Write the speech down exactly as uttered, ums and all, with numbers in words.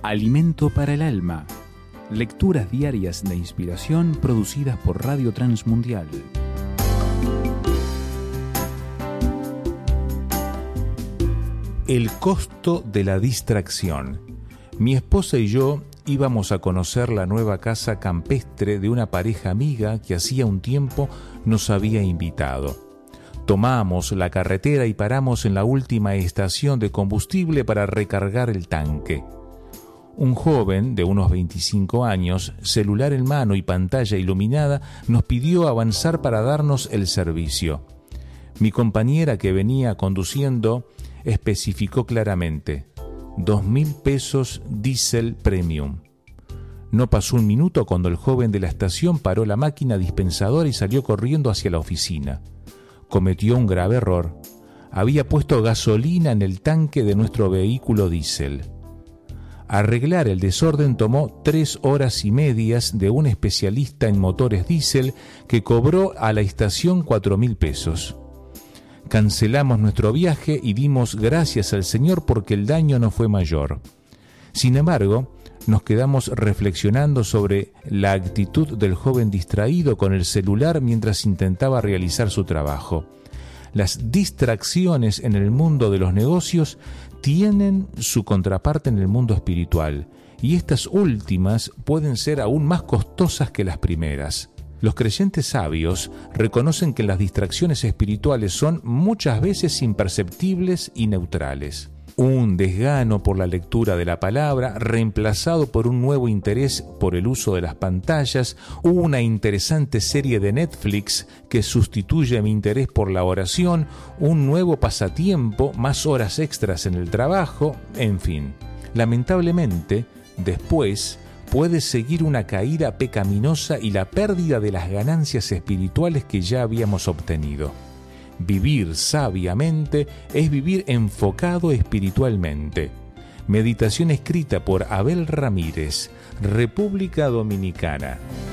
Alimento para el alma. Lecturas diarias de inspiración producidas por Radio Transmundial. El costo de la distracción. Mi esposa y yo íbamos a conocer la nueva casa campestre de una pareja amiga que hacía un tiempo nos había invitado. Tomamos la carretera y paramos en la última estación de combustible para recargar el tanque. Un joven de unos veinticinco años, celular en mano y pantalla iluminada, nos pidió avanzar para darnos el servicio. Mi compañera que venía conduciendo especificó claramente: dos mil pesos diésel premium. No pasó un minuto cuando el joven de la estación paró la máquina dispensadora y salió corriendo hacia la oficina. Cometió un grave error. Había puesto gasolina en el tanque de nuestro vehículo diésel. Arreglar el desorden tomó tres horas y medias de un especialista en motores diésel que cobró a la estación cuatro mil pesos. Cancelamos nuestro viaje y dimos gracias al Señor porque el daño no fue mayor. Sin embargo, nos quedamos reflexionando sobre la actitud del joven distraído con el celular mientras intentaba realizar su trabajo. Las distracciones en el mundo de los negocios tienen su contraparte en el mundo espiritual, y estas últimas pueden ser aún más costosas que las primeras. Los creyentes sabios reconocen que las distracciones espirituales son muchas veces imperceptibles y neutrales. Un desgano por la lectura de la palabra, reemplazado por un nuevo interés por el uso de las pantallas, una interesante serie de Netflix que sustituye mi interés por la oración, un nuevo pasatiempo, más horas extras en el trabajo, en fin. Lamentablemente, después puede seguir una caída pecaminosa y la pérdida de las ganancias espirituales que ya habíamos obtenido. Vivir sabiamente es vivir enfocado espiritualmente. Meditación escrita por Abel Ramírez, República Dominicana.